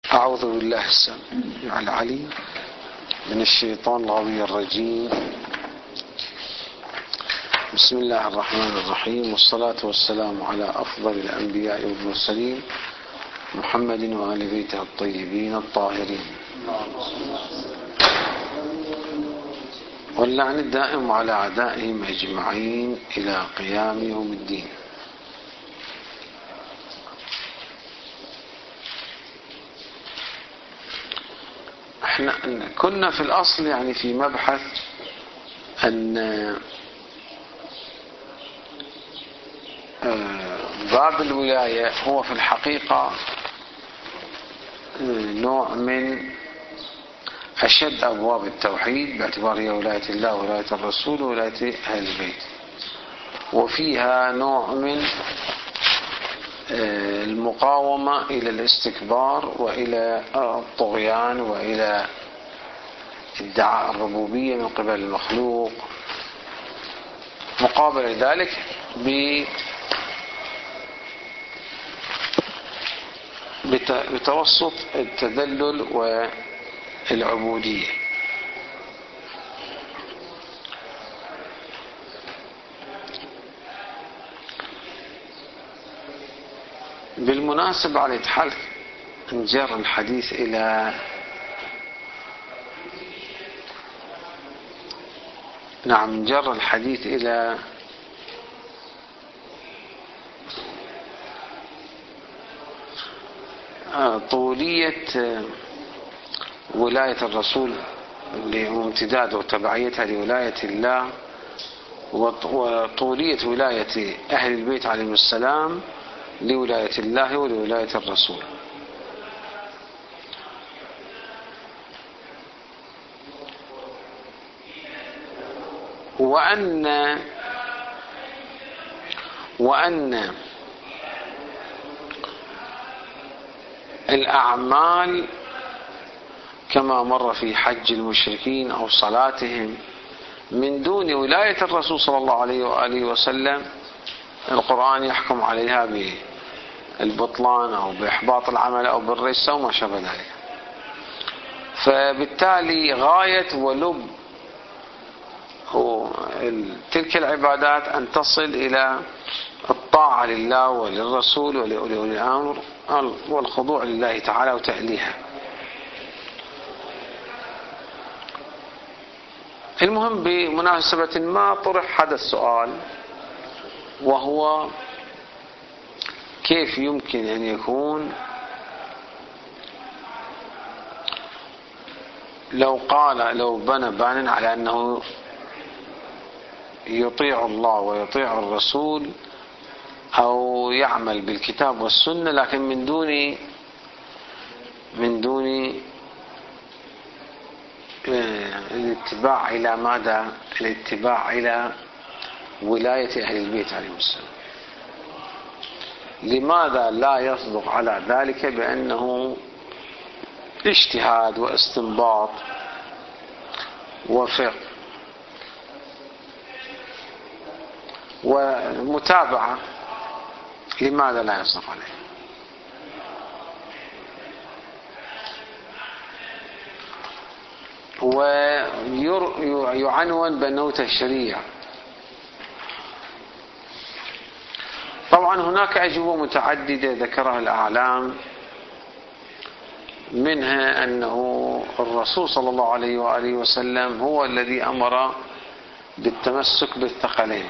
أعوذ بالله السميع العليم من الشيطان الغوي الرجيم. بسم الله الرحمن الرحيم، والصلاة والسلام على أفضل الأنبياء والمرسلين محمد وآل بيته الطيبين الطاهرين، واللعن الدائم على أعدائهم أجمعين إلى قيام يوم الدين. احنا كنا في الأصل يعني في مبحث أن باب الولاية هو في الحقيقة نوع من أشد أبواب التوحيد، باعتبار هي ولاية الله وولاية الرسول وولاية أهل البيت، وفيها نوع من المقاومة إلى الاستكبار وإلى الطغيان وإلى ادعاء الربوبية من قبل المخلوق، مقابل ذلك بتوسط التذلل والعبودية. بالمناسبة على حال نجر الحديث إلى نجر الحديث إلى طولية ولاية الرسول وامتداد وتبعيتها لولاية الله، وطولية ولاية أهل البيت عليهم السلام لولاية الله ولولاية الرسول. وأن الأعمال كما مر في حج المشركين أو صلاتهم من دون ولاية الرسول صلى الله عليه وآله وسلم القرآن يحكم عليها بالبطلان أو بإحباط العمل أو بالرجس أو ما شابه ذلك. فبالتالي غاية ولب تلك العبادات أن تصل إلى الطاعة لله وللرسول ولأولي الأمر والخضوع لله تعالى وتأليها. المهم بمناسبة ما طرح هذا السؤال، وهو كيف يمكن أن يكون لو بنى بان على أنه يطيع الله ويطيع الرسول أو يعمل بالكتاب والسنة، لكن من دون الاتباع إلى ماذا؟ الاتباع إلى ولاية أهل البيت عليهم السلام. لماذا لا يصدق على ذلك بأنه اجتهاد واستنباط وفقه ومتابعة؟ لماذا لا يصدق عليه؟ ويعنون بأنه تشريع. طبعا هناك أجوبة متعددة ذكرها الأعلام، منها أنه الرسول صلى الله عليه وآله وسلم هو الذي أمر بالتمسك بالثقلين،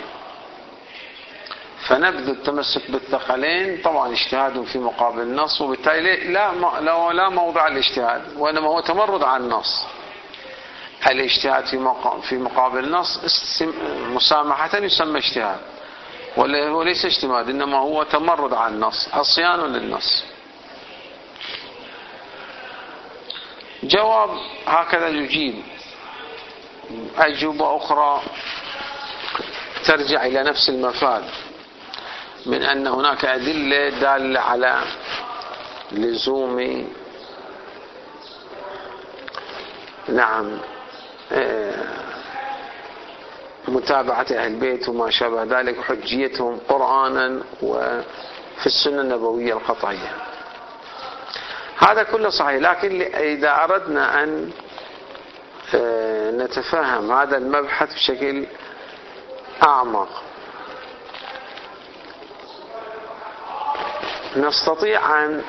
فنبذ التمسك بالثقلين طبعا اجتهاد في مقابل النص، وبالتالي لا موضع الاجتهاد، وإنما هو تمرد على النص. الاجتهاد في مقابل النص مسامحة يسمى اجتهاد، وليس اجتماد، إنما هو تمرد على النص، عصيان للنص. جواب هكذا يجيب. أجوبة أخرى ترجع إلى نفس المفاد، من أن هناك أدلة دالة على لزوم متابعة أهل البيت وما شابه ذلك، حجيتهم قرآنا وفي السنة النبوية القطعية. هذا كله صحيح، لكن إذا أردنا أن نتفهم هذا المبحث بشكل أعمق نستطيع أن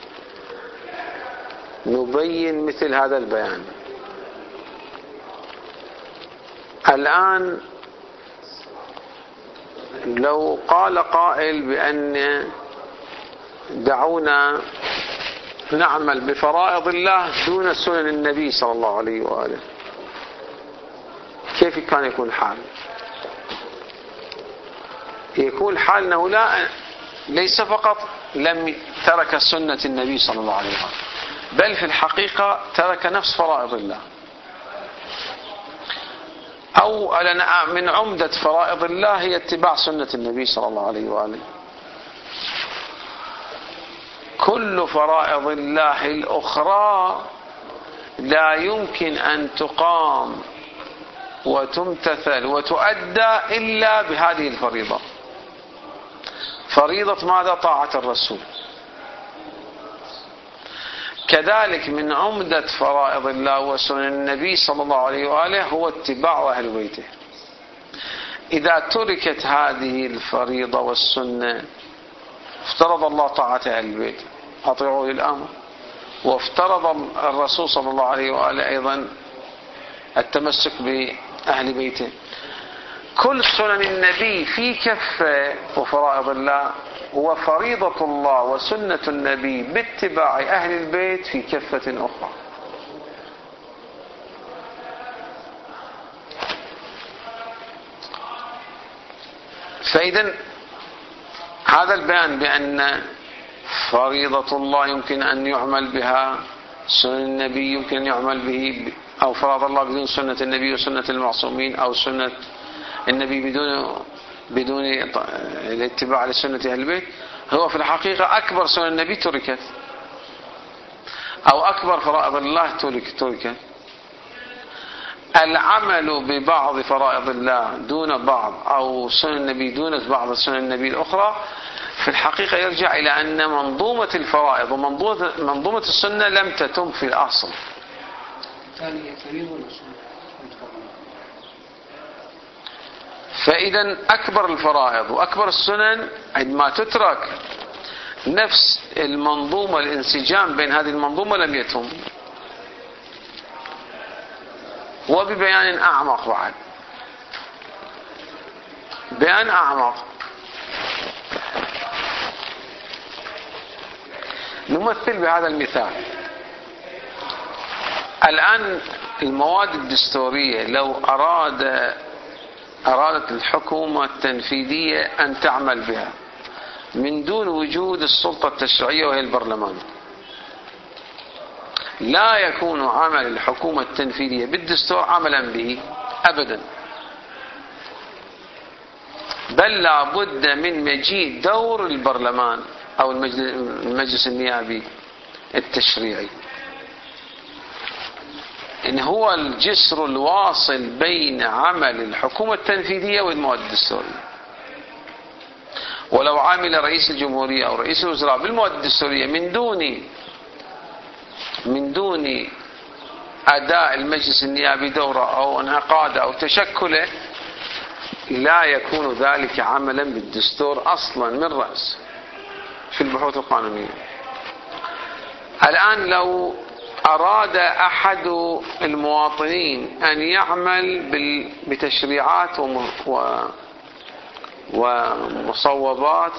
نبين مثل هذا البيان. الآن لو قال قائل بأن دعونا نعمل بفرائض الله دون سنن النبي صلى الله عليه وآله، كيف كان يكون الحال؟ يكون الحال أنه ليس فقط لم ترك سنة النبي صلى الله عليه وآله، بل في الحقيقة ترك نفس فرائض الله. أو من عمدة فرائض الله هي اتباع سنة النبي صلى الله عليه وآله. كل فرائض الله الأخرى لا يمكن أن تقام وتمتثل وتؤدى إلا بهذه الفريضة. فريضة ماذا؟ طاعة الرسول. كذلك من عمدة فرائض الله وسنن النبي صلى الله عليه وآله هو اتباع أهل بيته. إذا تركت هذه الفريضة والسنة افترض الله طاعة أهل البيت، أطيعوا الأمر، وافترض الرسول صلى الله عليه وآله أيضا التمسك بأهل بيته. كل سنن النبي في كفة، وفرائض الله وفريضة الله وسنة النبي باتباع أهل البيت في كفة أخرى. فإذا هذا البيان بأن فريضة الله يمكن أن يعمل بها، سنن النبي يمكن أن يعمل به، أو فرض الله بدون سنة النبي وسنة المعصومين، أو سنة النبي بدون الاتباع لسنة أهل البيت، هو في الحقيقة أكبر سنن النبي تركت، أو أكبر فرائض الله تركت. العمل ببعض فرائض الله دون بعض، أو سنن النبي دون بعض سنن النبي الأخرى، في الحقيقة يرجع إلى أن منظومة الفرائض ومنظومة السنة لم تتم في الأصل. فإذا أكبر الفرائض وأكبر السنن عندما تترك نفس المنظومة، الانسجام بين هذه المنظومة لم يتم. وببيان أعمق بعد، بيان أعمق، نمثل بهذا المثال. الآن المواد الدستورية لو أرادت الحكومة التنفيذية أن تعمل بها من دون وجود السلطة التشريعية وهي البرلمان، لا يكون عمل الحكومة التنفيذية بالدستور عملا به أبدا، بل لا بد من مجيء دور البرلمان أو المجلس النيابي التشريعي، إن هو الجسر الواصل بين عمل الحكومة التنفيذية والمواد الدستورية. ولو عمل رئيس الجمهورية أو رئيس الوزراء بالمواد الدستورية من دون أداء المجلس النيابي دوره أو انعقاده أو تشكله، لا يكون ذلك عملا بالدستور أصلا من رأس في البحوث القانونية. الآن لو أراد أحد المواطنين أن يعمل بتشريعات ومصوبات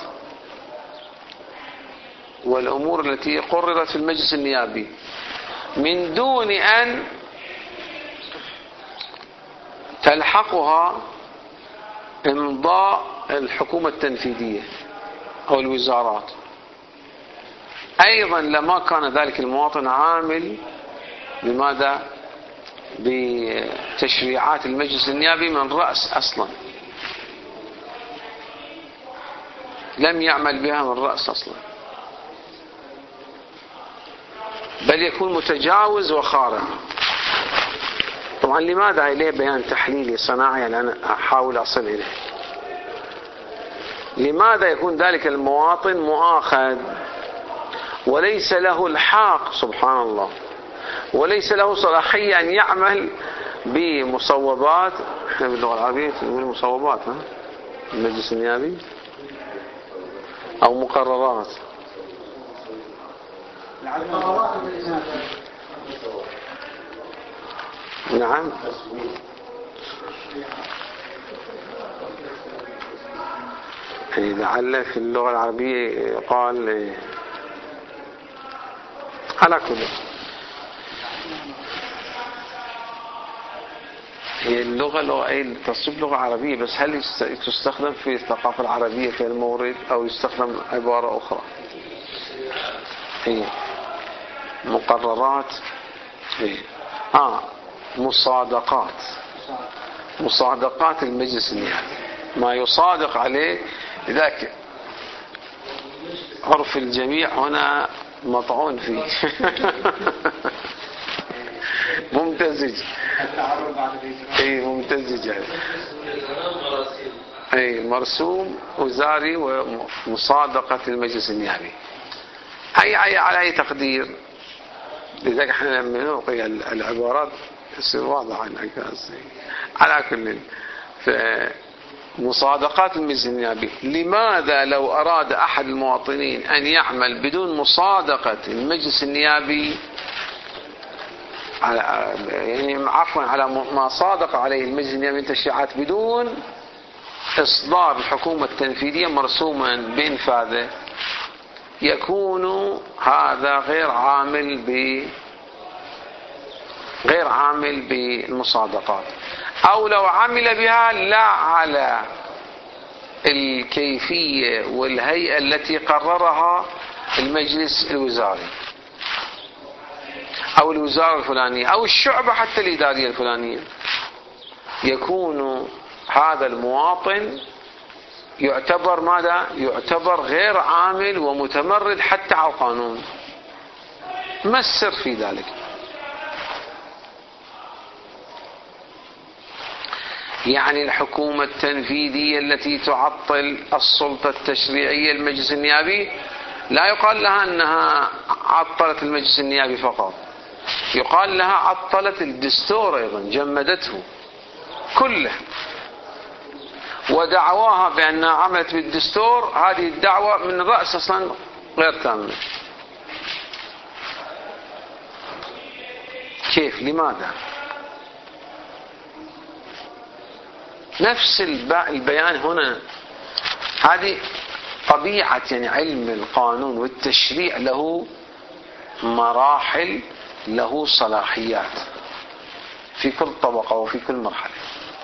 والأمور التي قررت في المجلس النيابي من دون أن تلحقها إمضاء الحكومة التنفيذية أو الوزارات، أيضا لما كان ذلك المواطن عامل بماذا؟ بتشريعات المجلس النيابي من رأس أصلا، لم يعمل بها من رأس أصلا، بل يكون متجاوز وخارق. طبعا لماذا إليه بيان تحليلي صناعي أنا أحاول أصل إليه؟ لماذا يكون ذلك المواطن مؤاخذ وليس له الحاق، سبحان الله، وليس له صلاحية أن يعمل بمصوبات، احنا باللغة العربية نقول مصوبات، المجلس النيابي، أو مقررات. نعم. لعل في اللغة العربية قال على كل. هي اللغة تصب لغة عربية، بس هل تستخدم في الثقافة العربية كالمورد أو يستخدم عبارة أخرى؟ هي مقررات. هي مصادقات المجلس النيابي، ما يصادق عليه. لذلك عرف الجميع هنا مطعون فيه. ممتزج. ممتزج يعني. مرسوم وزاري ومصادقة المجلس النيابي. على أي تقدير. لذلك احنا لما نعطي العبارات يصير واضح عن على كل. مصادقات المجلس النيابي. لماذا لو أراد أحد المواطنين أن يعمل بدون مصادقة المجلس النيابي، على ما صادق عليه المجلس النيابي من تشريعات بدون إصدار الحكومة التنفيذية مرسوما بإنفاذه، يكون هذا غير عامل بالمصادقات. أو لو عمل بها لا على الكيفية والهيئة التي قررها المجلس الوزاري أو الوزارة الفلانية أو الشعبة حتى الإدارية الفلانية، يكون هذا المواطن يعتبر ماذا؟ يعتبر غير عامل ومتمرد حتى على القانون. ما السر في ذلك؟ يعني الحكومة التنفيذية التي تعطل السلطة التشريعية المجلس النيابي لا يقال لها أنها عطلت المجلس النيابي فقط، يقال لها عطلت الدستور أيضا، جمدته كله. ودعواها بأنها عملت بالدستور، هذه الدعوة من الرأس أصلا غير تامة. كيف؟ لماذا؟ نفس البيان هنا. هذه طبيعة علم القانون والتشريع، له مراحل، له صلاحيات في كل طبقة وفي كل مرحلة.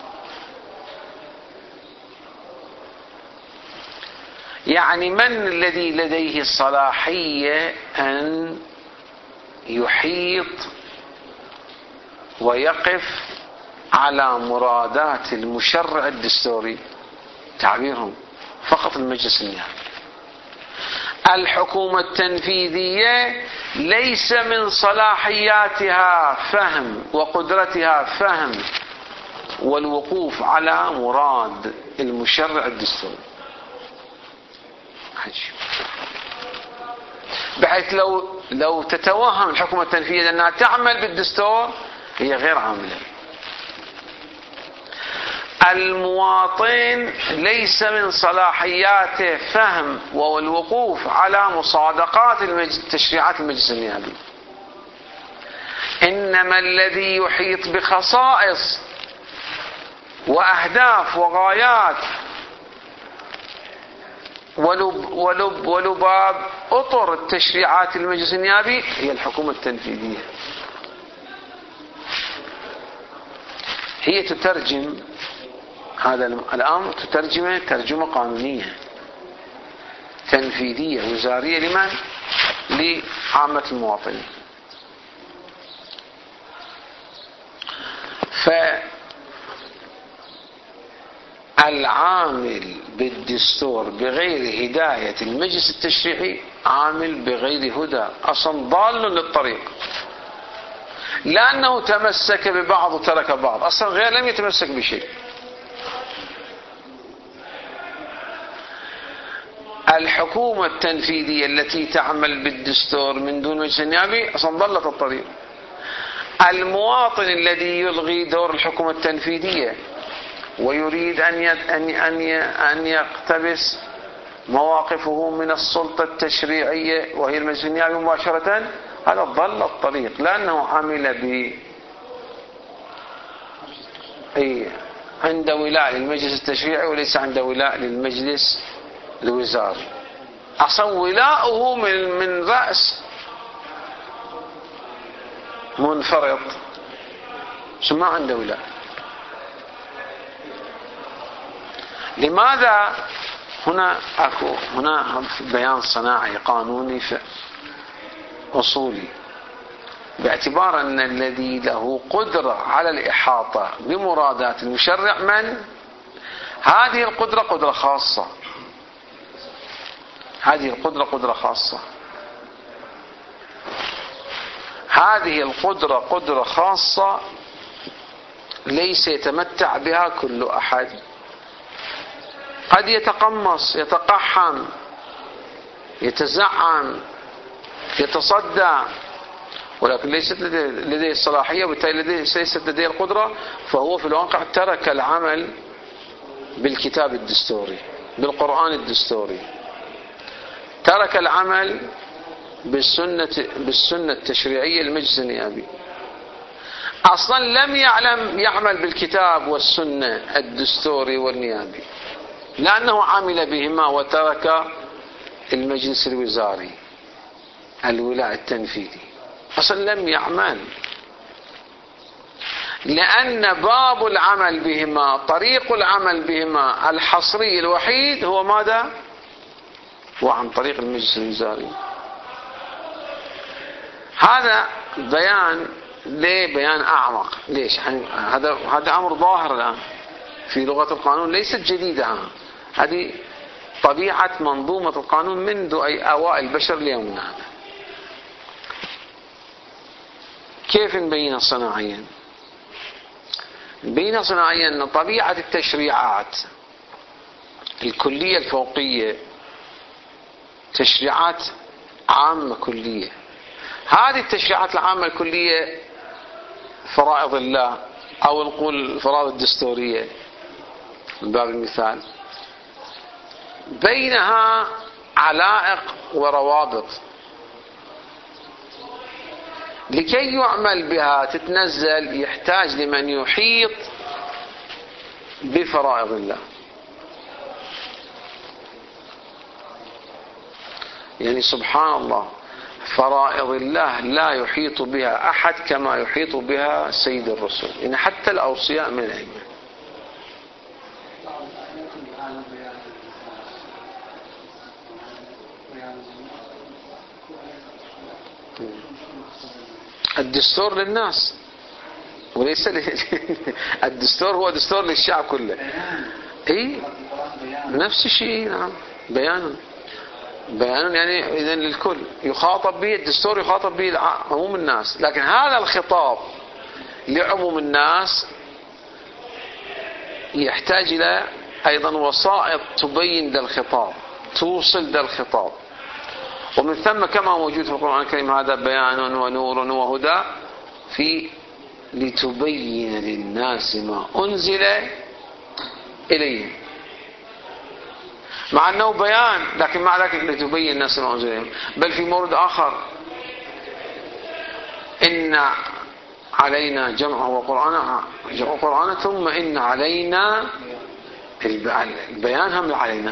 يعني من الذي لديه الصلاحية أن يحيط ويقف على مرادات المشرع الدستوري؟ تعبيرهم فقط المجلس النيابي. الحكومة التنفيذية ليس من صلاحياتها فهم وقدرتها فهم والوقوف على مراد المشرع الدستوري، بحيث لو تتوهم الحكومة التنفيذية أنها تعمل بالدستور هي غير عاملة. المواطن ليس من صلاحياته فهم والوقوف على مصادقات تشريعات المجلس النيابي، إنما الذي يحيط بخصائص وأهداف وغايات ولباب أطر التشريعات المجلس النيابي هي الحكومة التنفيذية. هي تترجم هذا الأمر، تترجمه ترجمة قانونية تنفيذية وزارية. لمن؟ لعامة المواطنين. فالعامل بالدستور بغير هداية المجلس التشريعي عامل بغير هدى، أصلا ضال للطريق، لأنه تمسك ببعض وترك بعض، أصلا غير لم يتمسك بشيء. الحكومة التنفيذية التي تعمل بالدستور من دون مجلس النيابي أصلا ضلت الطريق. المواطن الذي يلغي دور الحكومة التنفيذية ويريد أن يقتبس مواقفه من السلطة التشريعية وهي المجلس النيابي مباشرة، هذا ضل الطريق، لأنه عمل عند ولاء للمجلس التشريعي وليس عند ولاء للمجلس الوزاري. أصلا ولاؤه من رأس منفرط، ما عنده ولاء. لماذا هنا بيان صناعي قانوني أصولي، باعتبار أن الذي له قدرة على الإحاطة بمرادات المشرع من؟ هذه القدرة قدرة خاصة، هذه القدرة قدرة خاصة، هذه القدرة قدرة خاصة ليس يتمتع بها كل أحد. قد يتقمص، يتقحم، يتزعم، يتصدى، ولكن ليست لديه الصلاحية وبالتالي ليست لديه القدرة، فهو في الواقع ترك العمل بالكتاب الدستوري، بالقرآن الدستوري، ترك العمل بالسنة التشريعية للمجلس النيابي. أصلا لم يعمل بالكتاب والسنة الدستوري والنيابي، لأنه عمل بهما وترك المجلس الوزاري الولاء التنفيذي. أصلا لم يعمل، لأن باب العمل بهما، طريق العمل بهما الحصري الوحيد هو ماذا؟ هو عن طريق المجلس الوزاري. هذا بيان، ليه بيان أعمق؟ ليش؟ هذا أمر ظاهر الآن في لغة القانون، ليست جديدة. هذه طبيعة منظومة القانون منذ أوائل البشر ليومنا هذا. كيف نبينها صناعيا؟ نبينها صناعيا أن طبيعة التشريعات الكلية الفوقية تشريعات عامة كلية. هذه التشريعات العامة الكلية فرائض الله، أو نقول الفرائض الدستورية من باب المثال، بينها علائق وروابط. لكي يعمل بها تتنزل يحتاج لمن يحيط بفرائض الله. يعني سبحان الله، فرائض الله لا يحيط بها أحد كما يحيط بها سيد الرسول، يعني حتى الأوصياء من الأئمة. الدستور للناس وليس الدستور هو دستور للشعب كله. نفس الشيء. نعم، بيان يعني إذن للكل يخاطب به الدستور، يخاطب به عموم الناس، لكن هذا الخطاب لعموم الناس يحتاج إلى أيضا وسائط تبين ذا الخطاب، توصل ذا الخطاب. ومن ثم كما موجود في القرآن الكريم هذا بيان ونور وهدى في لتبين للناس ما أنزل إليهم، مع أنه بيان، لكن مع ذلك لتبين الناس ما أنزل إليهم. بل في مورد آخر إن علينا جمعه وقرآنه ثم إن علينا البيان هم علينا.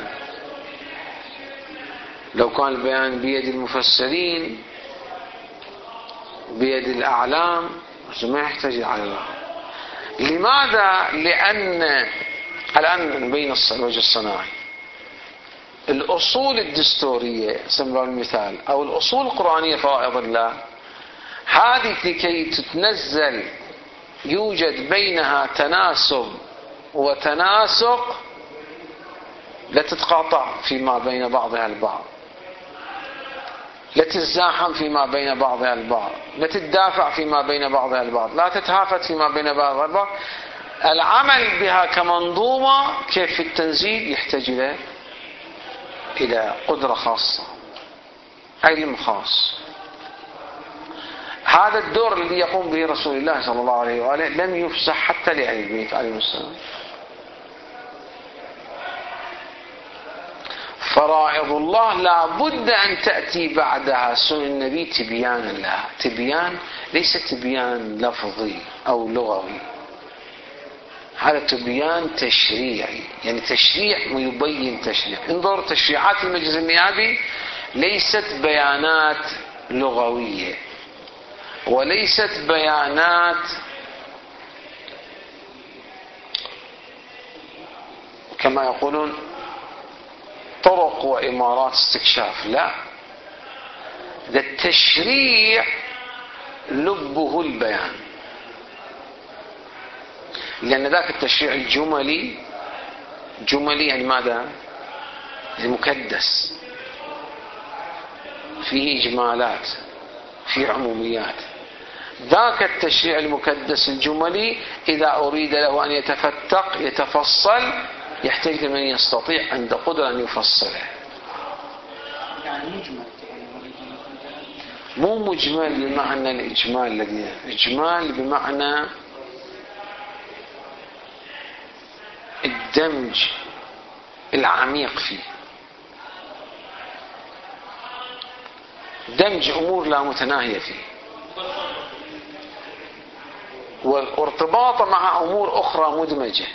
لو كان البيان بيد المفسرين بيد الأعلام ما يحتاج على الله. لماذا؟ لأن الآن نبين الوجه الصناعي. الأصول الدستورية سنبال المثال أو الأصول القرآنية فرائض الله، هذه لكي تتنزل يوجد بينها تناسب وتناسق، لا تتقاطع فيما بين بعضها البعض، لا تتزاحم فيما بين بعضها البعض، لا تتدافع فيما بين بعضها البعض، لا تتهافت فيما بين بعضها البعض. العمل بها كمنظومة كيف في التنزيل يحتاج إلى إلى قدرة خاصة، علم خاص. هذا الدور الذي يقوم به رسول الله صلى الله عليه وآله لم يفسح حتى لأهل البيت عليهم السلام. فرائض الله لا بد أن تأتي بعدها سنن النبي تبيانا لها، تبيان ليس تبيان لفظي أو لغوي، هذا تبيان تشريعي، يعني تشريع ويبين تشريع. انظر تشريعات المجلس النيابي ليست بيانات لغوية وليست بيانات كما يقولون طرق وإمارات استكشاف، لا، ده التشريع لبه البيان، لأن ذاك التشريع الجملي جملي يعني ماذا؟ المكدس، فيه إجمالات، فيه عموميات. ذاك التشريع المكدس الجملي إذا أريد له أن يتفتق يتفصل يحتاج لمن يستطيع عند قدرة أن يفصله. يعني مجمل، مو مجمل بمعنى الإجمال الذي إجمال بمعنى الدمج العميق فيه، دمج أمور لا متناهية فيه وارتباطه مع أمور أخرى مدمجة.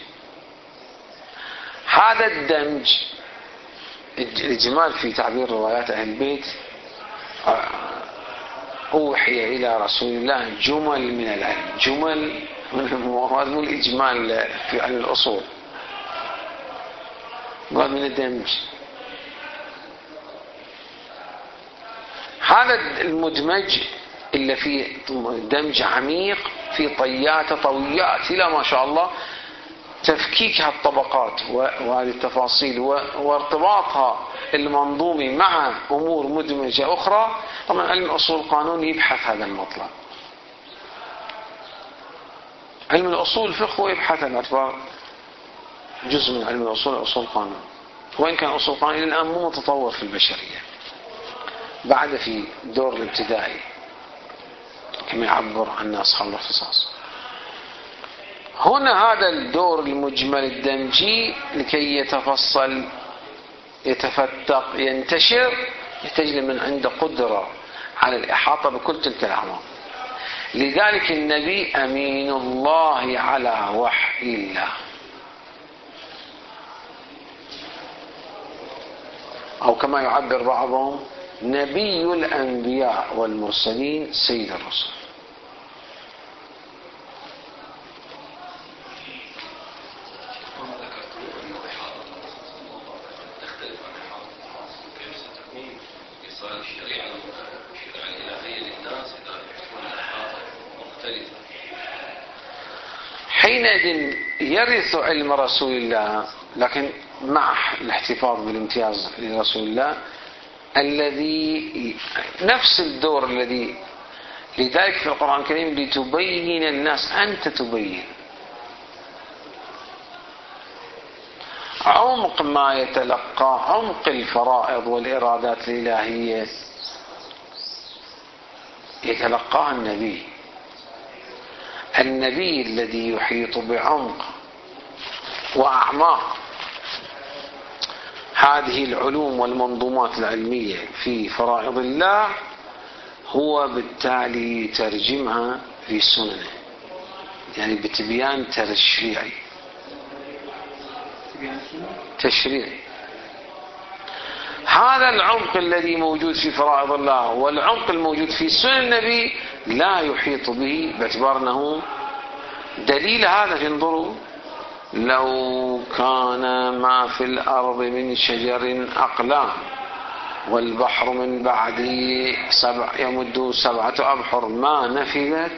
هذا الدمج الإجمال في تعبير روايات أهل البيت أوحي إلى رسول الله جمل من العلم، جمل من المواد، مو الإجمال في علم الأصول، مراد من الدمج. هذا المدمج اللي فيه دمج عميق في طيات طويات إلى ما شاء الله، تفكيك هالطبقات وهذه التفاصيل وارتباطها المنظومي مع أمور مدمجة أخرى. طبعا علم أصول القانون يبحث هذا المطلب، علم الأصول الفقه يبحث عن اعتبار جزء من علم الأصول، أصول القانون، وإن كان أصول القانون إلى الآن مو متطور في البشرية، بعد في دور الابتدائي كما يعبر عنه أصحاب الاختصاص. هنا هذا الدور المجمل الدمجي لكي يتفصل يتفتق ينتشر يحتاج لمن عنده قدرة على الإحاطة بكل تلك الأعمار. لذلك النبي أمين الله على وحي الله، أو كما يعبر بعضهم نبي الأنبياء والمرسلين سيد الرسل. حينئذ يرث علم رسول الله، لكن مع الاحتفاظ بالامتياز لرسول الله الذي نفس الدور الذي. لذلك في القرآن الكريم لتبين الناس، أنت تبين عمق ما يتلقى، عمق الفرائض والإرادات الإلهية يتلقاها النبي، النبي الذي يحيط بعمق وأعماق هذه العلوم والمنظومات العلمية في فرائض الله، هو بالتالي ترجمها في سننه، يعني بتبيان تشريعي. هذا العمق الذي موجود في فرائض الله والعمق الموجود في سنن النبي لا يحيط به، باعتبار أنه دليل هذا. انظروا لو كان ما في الأرض من شجر أقلام والبحر من بعده يمد 7 أبحر ما نفذت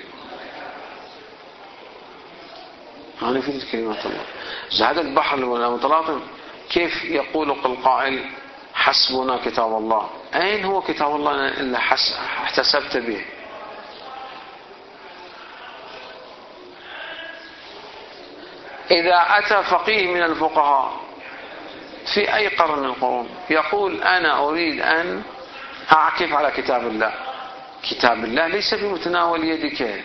كلمات الله. هذا البحر المتلاطم كيف يقول القائل حسبنا كتاب الله؟ أين هو كتاب الله إلا احتسبت به؟ إذا أتى فقيه من الفقهاء في أي قرن من القرون يقول أنا أريد أن أعكف على كتاب الله. كتاب الله ليس بمتناول يدك،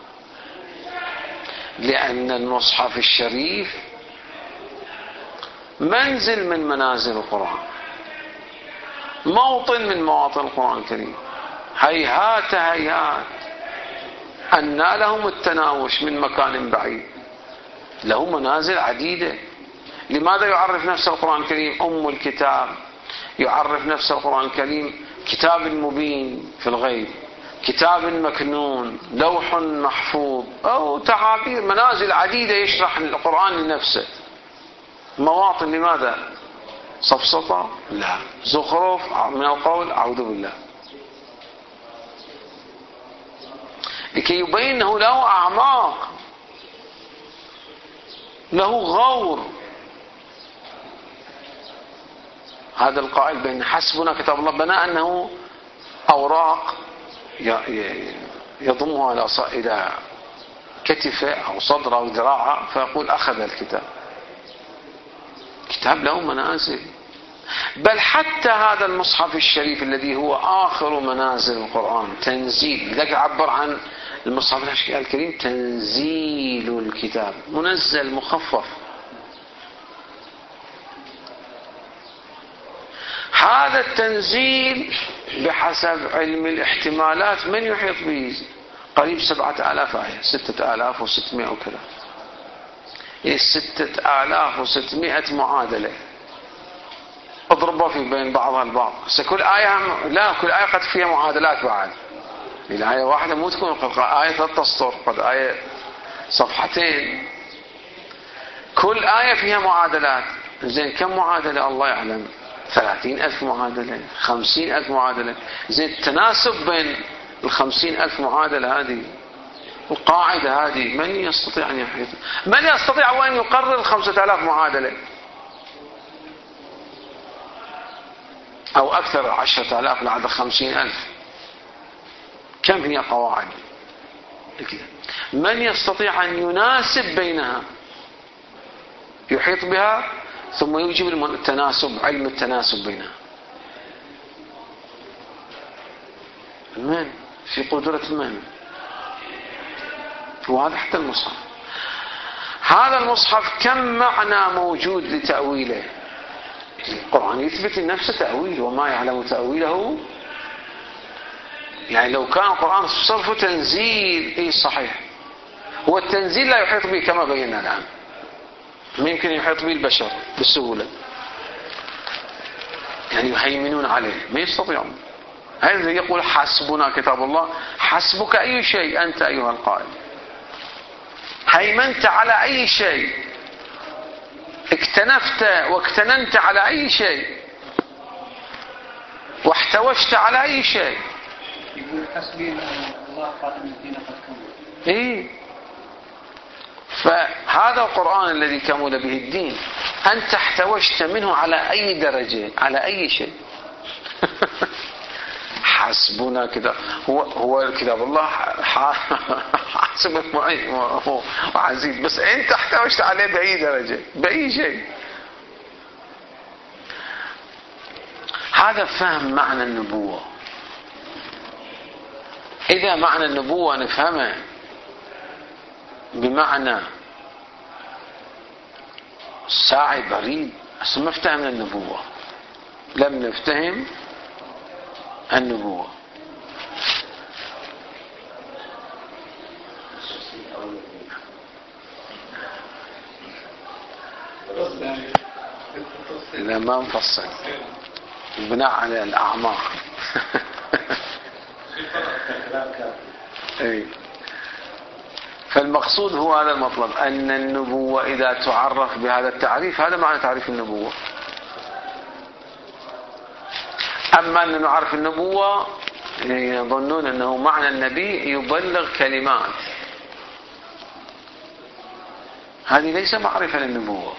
لأن المصحف الشريف منزل من منازل القرآن، موطن من مواطن القرآن الكريم. هيهات هيهات أن لهم التناوش من مكان بعيد، له منازل عديدة. لماذا يعرف نفسه القرآن الكريم أم الكتاب؟ يعرف نفسه القرآن الكريم كتاب مبين في الغيب، كتاب مكنون، لوح محفوظ، أو تعابير منازل عديدة يشرح القرآن لنفسه. مواطن لماذا؟ سفسطة؟ لا. زخرف من القول؟ أعوذ بالله. لكي يبين أنه له أعماق، له غور. هذا القائل بأن حسبنا كتاب الله بنى أنه أوراق يضمها إلى كتفه أو صدره أو ذراعه، فيقول أخذ الكتاب. كتاب له منازل. بل حتى هذا المصحف الشريف الذي هو آخر منازل القرآن تنزيل، لذلك عبر عن المصحف الكريم تنزيل الكتاب، منزل مخفف. هذا التنزيل بحسب علم الاحتمالات من يحيط به قريب 7000 آية، 6600 وكذا، 6600 معادلة اضربوا في بين بعضها البعض. كل آية لا، كل آية قد فيها معادلات بعد. الآية واحدة مو تكون قد آية 3 أسطر، قد آية صفحتين، كل آية فيها معادلات. زين كم معادلة الله يعلم؟ 30,000 معادلة، 50,000 معادلة. زين التناسب بين 50,000 معادلة هذه، القاعدة هذه، من يستطيع أن يحيط؟ من يستطيع أن يقرر 5,000 معادلة أو أكثر، 10,000 لعد 50,000؟ كم هي قواعد؟ من يستطيع أن يناسب بينها، يحيط بها، ثم يوجب التناسب، علم التناسب بينها؟ من؟ في قدرة من؟ وهذا حتى المصحف. هذا المصحف كم معنى موجود لتأويله. القرآن يثبت لنفسه تأويل، وما يعلم تأويله. يعني لو كان القرآن صرف تنزيل، اي صحيح، هو التنزيل لا يحيط به كما بينا الآن، ما يمكن يحيط به البشر بسهولة، يعني يهيمنون عليه، ما يستطيعون. هذا يقول حسبنا كتاب الله. حسبك أي شيء أنت أيها القائل؟ هيمنت على أي شيء؟ اكتنفت واكتننت على أي شيء؟ واحتوشت على أي شيء؟ يقول حسبي الله خاتم الدين قد كمل. إيه؟ فهذا القرآن الذي كمل به الدين، أنت احتوشت منه على أي درجة، على أي شيء؟ حسبنا كده، هو كتاب الله حاسب وعزيز، بس أنت احتوشت عليه بأي درجة، بأي شيء؟ هذا فهم معنى النبوة. إذا معنى النبوة نفهمه بمعنى ساعي بريد، أصلا ما افتهمنا النبوة، لم نفتهم النبوة. إذا ما نفصل بناء على الأعماق. إيه. فالمقصود هو هذا المطلب، أن النبوة إذا تعرف بهذا التعريف، هذا معنى تعريف النبوة. أما أن نعرف النبوة يظنون أنه معنى النبي يبلغ كلمات، هذه ليس معرفة للنبوة.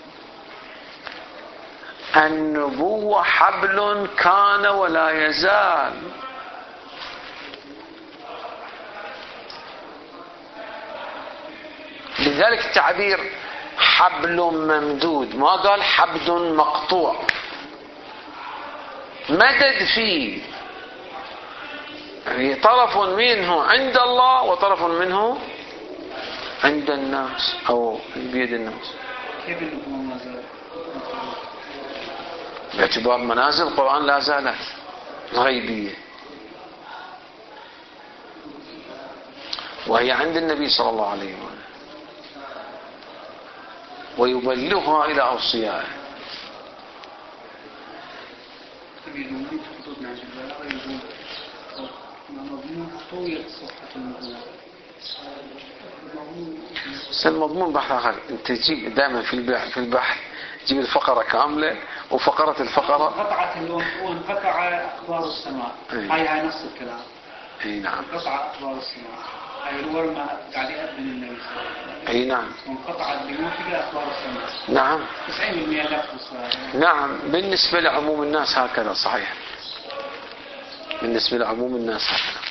النبوة حبل كان ولا يزال، لذلك التعبير حبل ممدود، ما قال حبل مقطوع. مدد فيه يعني طرف منه عند الله وطرف منه عند الناس أو بيد الناس. كيف النبوة باعتبار منازل القرآن لا زالت غيبية، وهي عند النبي صلى الله عليه وسلم ويبلغها إلى أوصيائه. المضمون بحث آخر. أنت تجيب دائما في البحث تجيب الفقرة كاملة وفقرة الفقرة قطعت وانقطع أخبار السماء. هاي نفس الكلام. أي نعم. قطع أخبار السماء. هاي الأول ما قاعد يقدم النبي صلى الله عليه وسلم. أي نعم. وانقطعت بموته أخبار السماء. نعم. 90% لفظ. نعم بالنسبة لعموم الناس هكذا صحيح. بالنسبة لعموم الناس هكذا.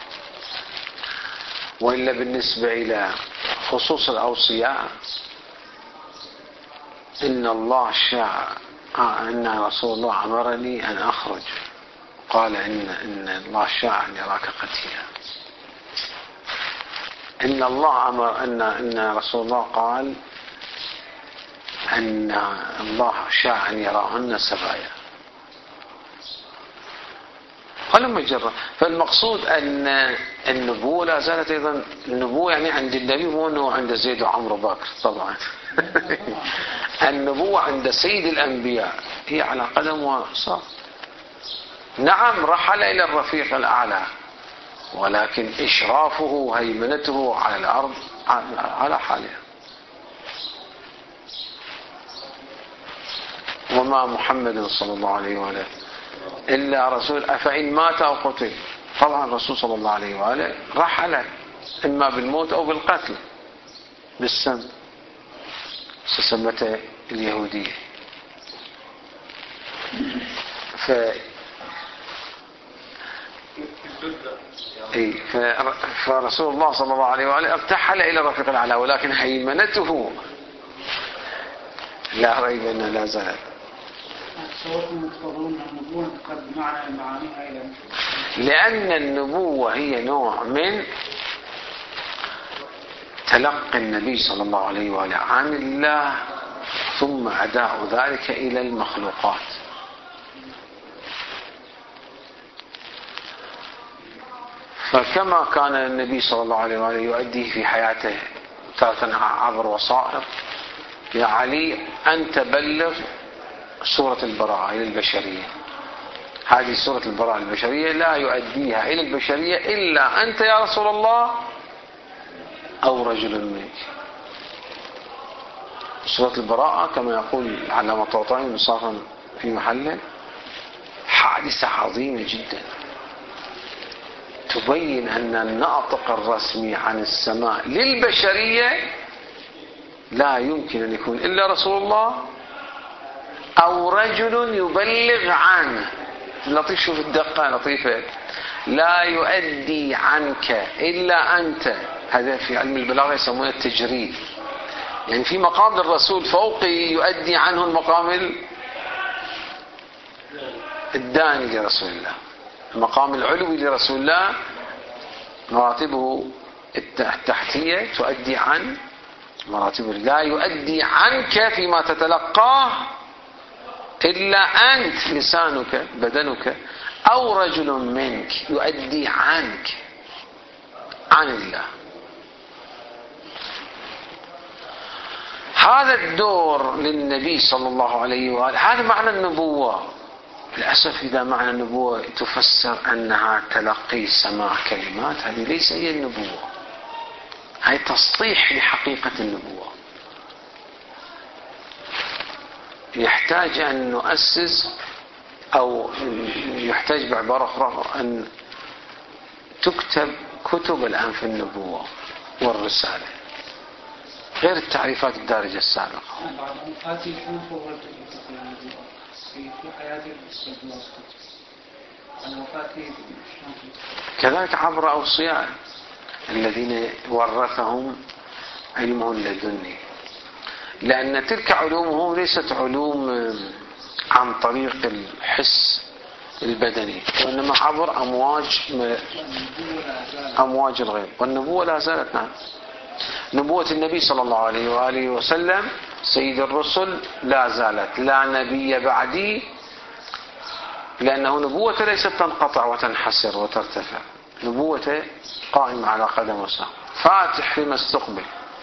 وإلا بالنسبة إلى خصوص الأوصياء إن الله شاء أن رسول الله أمرني أن أخرج، قال إن الله شاء أن يراك قتيلا. إن الله أمر إن رسول الله قال أن الله شاء أن يراهن سبايا. فلما جرى فالمقصود أن النبوة لا زالت أيضا النبوة يعني عند النبي مو أنه عند زيد وعمرو بكر طبعا. النبوة عند سيد الأنبياء هي على قدم وساق. نعم رحل إلى الرفيق الأعلى، ولكن إشرافه وهيمنته على الأرض على حالها. وما محمد صلى الله عليه وآله إلا رسول أفإن مات أو قتل. طبعا الرسول صلى الله عليه وآله رحل إما بالموت أو بالقتل بالسم سمته اليهودية. فرسول الله صلى الله عليه وآله ارتحل إلى الرفيق الأعلى، ولكن هيمنته لا ريب أنها لا زالت. لأن النبوة هي نوع من تلقي النبي صلى الله عليه وآله عن الله ثم أداء ذلك إلى المخلوقات. فكما كان النبي صلى الله عليه وآله يؤديه في حياته تارة عبر وسائط، يا علي أنت بلغ سورة البراءة إلى البشرية. هذه سورة البراءة البشرية لا يؤديها إلى البشرية إلا أنت يا رسول الله أو رجل منك. سورة البراءة كما يقول علامة طوطاني مصافا في محله حادثة عظيمة جدا تبين أن الناطق الرسمي عن السماء للبشرية لا يمكن أن يكون إلا رسول الله أو رجل يبلغ عنه. لطيف، شوف الدقة لطيفة. لا يؤدي عنك إلا أنت. هذا في علم البلاغة يسمونه التجريد، يعني في مقام الرسول فوقي يؤدي عنه المقام الداني لرسول الله. المقام العلوي لرسول الله مراتبه التحتية تؤدي عن مراتبه. لا يؤدي عنك فيما تتلقاه إلا أنت لسانك بدنك أو رجل منك يؤدي عنك عن الله. هذا الدور للنبي صلى الله عليه وآله. هذا معنى النبوة. للأسف إذا معنى النبوة تفسر أنها تلقي سماع كلمات، هذه ليس هي النبوة، هي تصحيح لحقيقة النبوة. يحتاج أن نؤسس أو يحتاج بعبارة أخرى أن تكتب كتب الآن في النبوة والرسالة غير التعريفات الدارجة السابقة. كذلك عبر أوصياء الذين ورثهم علمه اللدني. لأن تلك علومه ليست علوم عن طريق الحس البدني، وإنما عبر أمواج الغيب. والنبوة لا زالت. نعم، نبوة النبي صلى الله عليه وآله وسلم سيد الرسل لا زالت، لا نبي بعدي، لأنه نبوة ليست تنقطع وتنحسر وترتفع، نبوة قائمة على قدم وساق، فاتح لما استقبل.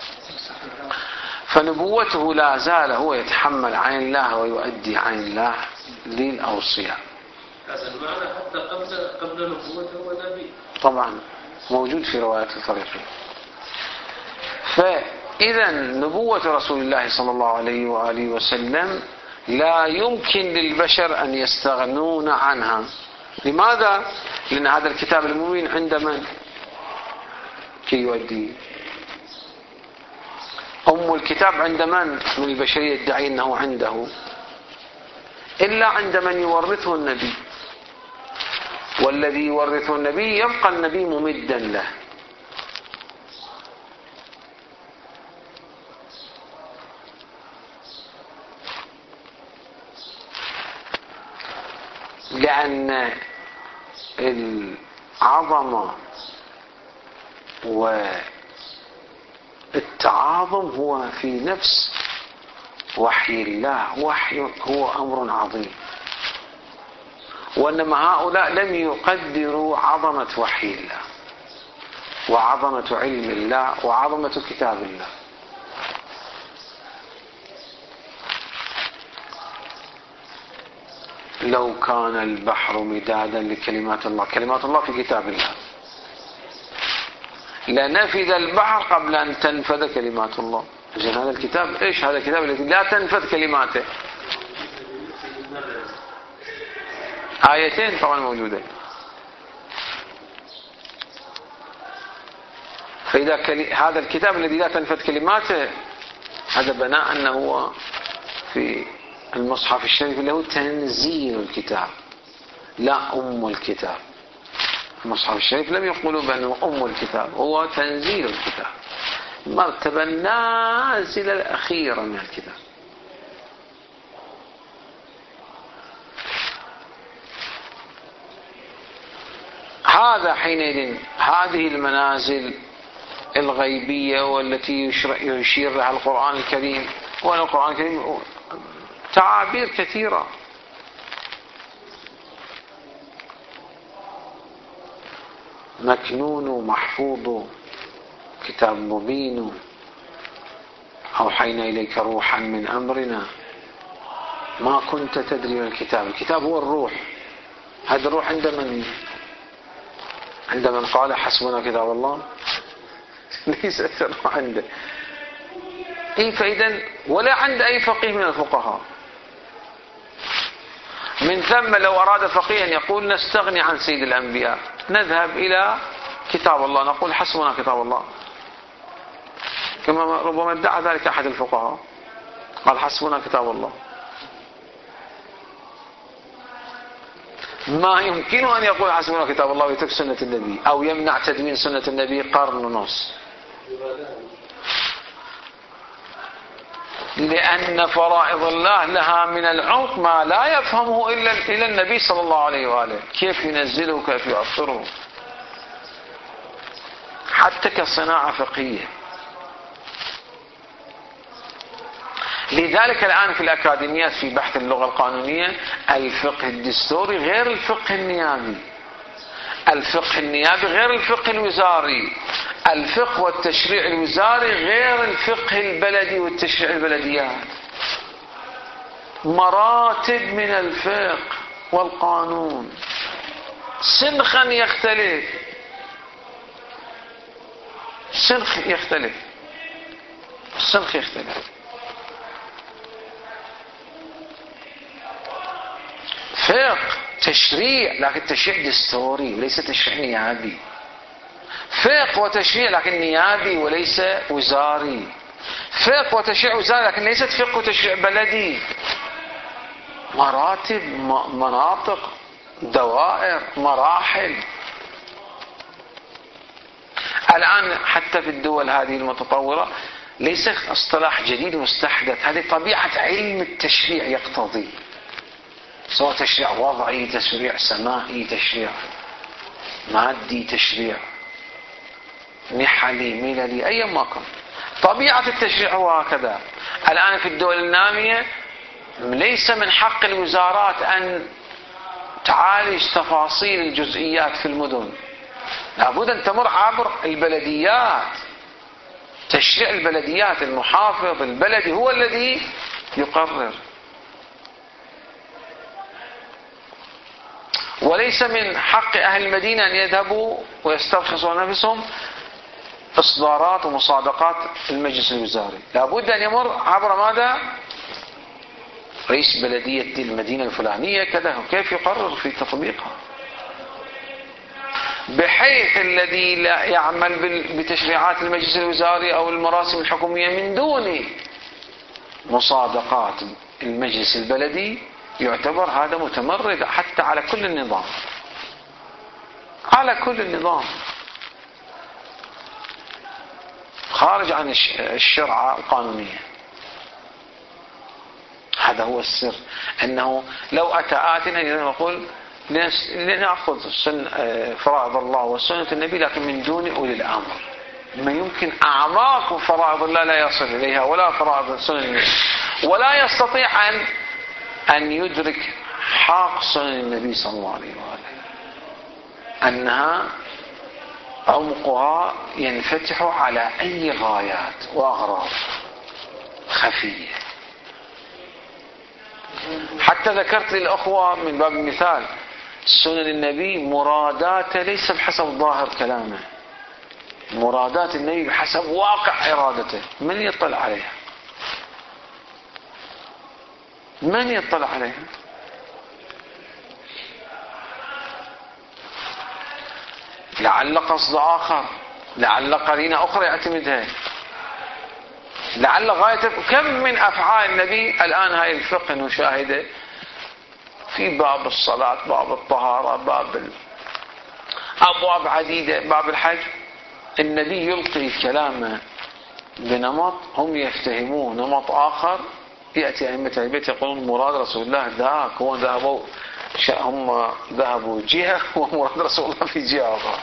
فنبوته لا زال هو يتحمل عين الله ويؤدي عين الله للأوصياء. هذا المعنى حتى قبل نبوته ونبي طبعا موجود في روايات الطريقين. فإذا نبوة رسول الله صلى الله عليه وآله وسلم لا يمكن للبشر أن يستغنون عنها. لماذا؟ لأن هذا الكتاب المبين عند من؟ كي يؤدي. أم الكتاب عند من البشرية يدعي أنه عنده؟ إلا عند من يورثه النبي، والذي يورثه النبي يبقى النبي ممدا له. لأن العظمة والتعاظم هو في نفس وحي الله. وحي هو أمر عظيم، وإنما هؤلاء لم يقدروا عظمة وحي الله وعظمة علم الله وعظمة كتاب الله. لو كان البحر مدادا لكلمات الله، كلمات الله في كتاب الله، لنفذ البحر قبل أن تنفذ كلمات الله. إذن هذا الكتاب إيش؟ هذا الكتاب الذي لا تنفذ كلماته. آيتين طبعا موجودة. فإذا هذا الكتاب الذي لا تنفذ كلماته، هذا بناء أنه هو في المصحف الشريف اللي هو تنزيل الكتاب لا أم الكتاب. المصحف الشريف لم يقولوا بأنه أم الكتاب، هو تنزيل الكتاب، مرتبة النازلة الأخيرة من الكتاب. هذا حينئذ هذه المنازل الغيبية والتي يشير لها القرآن الكريم، وأن القرآن الكريم تعابير كثيرة. مكنون ومحفوظ، كتاب مبين، أوحينا إليك روحا من أمرنا ما كنت تدري من الكتاب. الكتاب هو الروح. هذا الروح عند من؟ عند من قال حسبنا كتاب الله؟ ليست الروح عنده. فإذا ولا عند أي فقيه من الفقهاء. من ثم لو أراد فقيه أن يقول نستغني عن سيد الأنبياء، نذهب إلى كتاب الله، نقول حسبنا كتاب الله، كما ربما ادعى ذلك أحد الفقهاء، قال حسبنا كتاب الله. ما يمكن أن يقول حسبنا كتاب الله ويترك سنة النبي، أو يمنع تدوين سنة النبي قرن ونص، لأن فرائض الله لها من العمق ما لا يفهمه إلا النبي صلى الله عليه وآله، كيف ينزله وكيف يؤثره، حتى كصناعة فقهية. لذلك الآن في الأكاديميات في بحث اللغة القانونية الفقه الدستوري غير الفقه النيابي، الفقه النيابي غير الفقه الوزاري، الفقه والتشريع الوزاري غير الفقه البلدي والتشريع البلديات. مراتب من الفقه والقانون، سنخا يختلف، سنخ يختلف، السنخ يختلف. فقه تشريع لكن تشريع دستوري وليس تشريع نيابي، فقه وتشريع لكن نيابي وليس وزاري، فقه وتشريع وزاري لكن ليست فقه وتشريع بلدي. مراتب، مناطق، دوائر، مراحل. الآن حتى في الدول هذه المتطورة ليس اصطلاح جديد مستحدث، هذه طبيعة علم التشريع يقتضي، سواء تشريع وضعي، تشريع سمائي، تشريع مادي، تشريع نحلي مللي، أي ما كان طبيعة التشريع هو هكذا. الآن في الدول النامية ليس من حق الوزارات أن تعالج تفاصيل الجزئيات في المدن، لابد أن تمر عبر البلديات، تشريع البلديات، المحافظ البلدي هو الذي يقرر. وليس من حق أهل المدينة أن يذهبوا ويسترخصوا نفسهم إصدارات ومصادقات المجلس الوزاري، لابد أن يمر عبر ماذا؟ رئيس بلدية المدينة الفلانية كذا، وكيف يقرر في تطبيقها، بحيث الذي لا يعمل بتشريعات المجلس الوزاري أو المراسم الحكومية من دون مصادقات المجلس البلدي يعتبر هذا متمرد حتى على كل النظام، على كل النظام، خارج عن الشرعة القانونية. هذا هو السر، أنه لو أتى آتنا يقول لنأخذ فرائض الله وسنة النبي لكن من دون أولي الأمر، ما يمكن أعماق فرائض الله لا يصل إليها ولا فرائض سنة النبي، ولا يستطيع أن يدرك حق سنن النبي صلى الله عليه وآله، أنها عمقها ينفتح على أي غايات وأغراض خفية. حتى ذكرت للأخوة من باب المثال سنن النبي مرادات ليس بحسب ظاهر كلامه، مرادات النبي بحسب واقع إرادته. من يطلع عليها؟ من يطلع عليها؟ لعل قصد آخر، لعل قرينة أخرى يعتمدها، لعل غاية. كم من أفعال النبي الآن هاي الفقه نشاهده في باب الصلاة، باب الطهارة، باب أبواب عديدة، باب الحج، النبي يلقي كلامه بنمط هم يفتهموه نمط آخر، يأتي أئمة البيت يقولون مراد رسول الله ذاك، هم ذهبوا جهة ومراد رسول الله في جهة أخرى.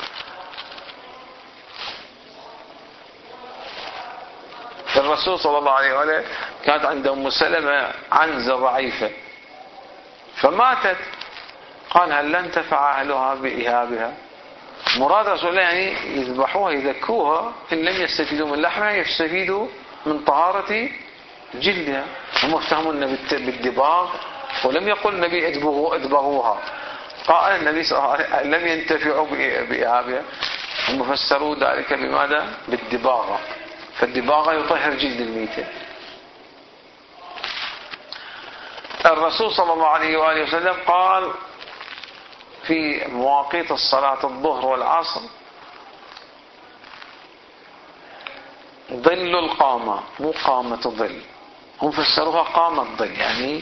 الرسول صلى الله عليه وآله كانت عند أم سلمة عنزة ضعيفة فماتت، قال هل لن تنفع أهلها بإهابها؟ مراد رسول الله يعني يذبحوها يذكوها، إن لم يستفيدوا من لحمها يستفيدوا من طهارة جلدها. هم افتهمون بالدباغ، ولم يقل النبي ادبغوها، قال النبي صلى الله عليه وسلم لم ينتفعوا بإهابها، هم فسروا ذلك بماذا؟ بالدباغة، فالدباغة يطهر جلد الميتة. الرسول صلى الله عليه وآله وسلم قال في مواقيت الصلاة الظهر والعصر ظل القامة، مو قامة الظل، هم فسروها قامة الظل يعني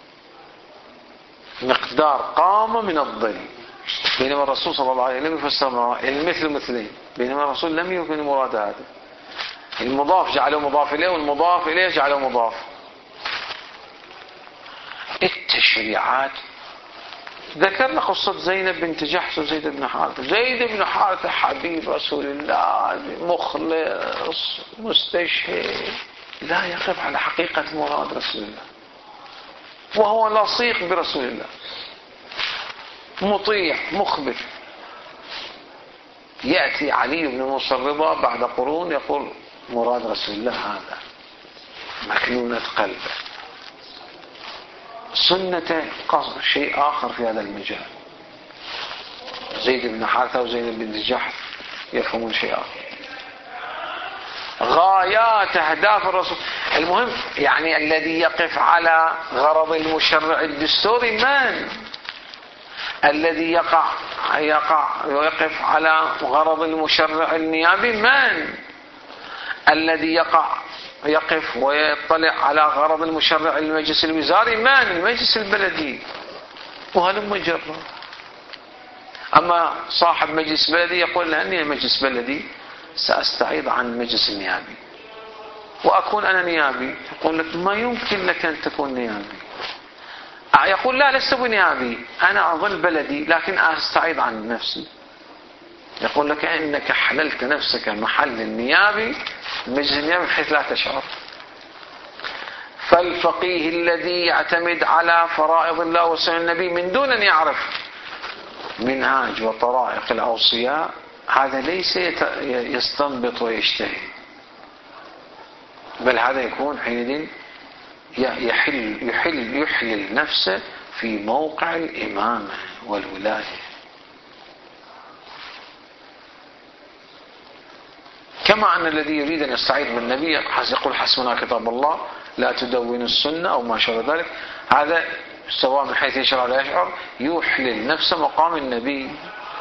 مقدار قامة من الظل، بينما الرسول صلى الله عليه وسلم يفسر المثل مثلين، بينما الرسول لم يكن المراد هذا، المضاف جعله مضاف إليه والمضاف إليه جعله مضاف. التشريعات ذكرنا قصة زينب بنت جحش وزيد بن حارثة. زيد بن حارثة حبيب رسول الله، مخلص مستشهد، لا يقف على حقيقة مراد رسول الله، وهو لصيق برسول الله، مطيع مخبت. يأتي علي بن موسى الرضا بعد قرون يقول مراد رسول الله هذا، مكنونة قلبه، سنة شيء آخر في هذا المجال. زيد بن حارثة وزيد بن جحش يفهمون شيء آخر، غايات أهداف الرسول. المهم يعني الذي يقف على غرض المشرع الدستوري من؟ الذي يقف على غرض المشرع النيابي من؟ الذي يقف ويطلع على غرض المشرع المجلس الوزاري من؟ المجلس البلدي. وهلم جرا. أما صاحب مجلس بلدي يقول لأني مجلس بلدي سأستعيض عن المجلس النيابي، وأكون أنا نيابي. يقول لك ما يمكن لك أن تكون نيابي. يقول لا لست بنيابي، أنا أظل بلدي لكن أستعيض عن نفسي. يقول لك إنك حللت نفسك محل النيابي، مجلس النيابي بحيث لا تشعر. فالفقيه الذي يعتمد على فرائض الله وسنن النبي من دون أن يعرف منهاج وطرائق الأوصياء، هذا ليس يستنبط ويجتهد، بل هذا يكون حينئذ يحلل نفسه في موقع الإمامة والولاية. كما أن الذي يريد أن يستعيذ بالنبي يقول حسبنا كتاب الله لا تدون السنة أو ما شابه ذلك، هذا سواء من حيث يشعر ولا يشعر يحلل نفسه مقام النبي.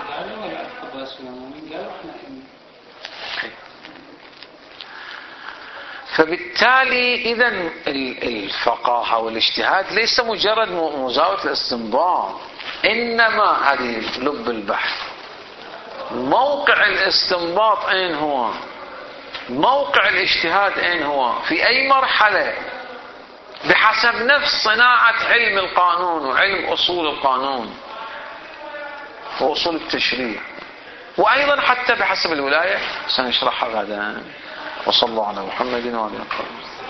فبالتالي إذن الفقاهة والاجتهاد ليس مجرد مزاولة الاستنباط، إنما هذه لب البحث. موقع الاستنباط أين هو؟ موقع الاجتهاد أين هو؟ في أي مرحلة؟ بحسب نفس صناعة علم القانون وعلم أصول القانون وأصول التشريع، وأيضا حتى بحسب الولاية سنشرحها غدا. وصلى الله على محمد وعلى آله وصحبه.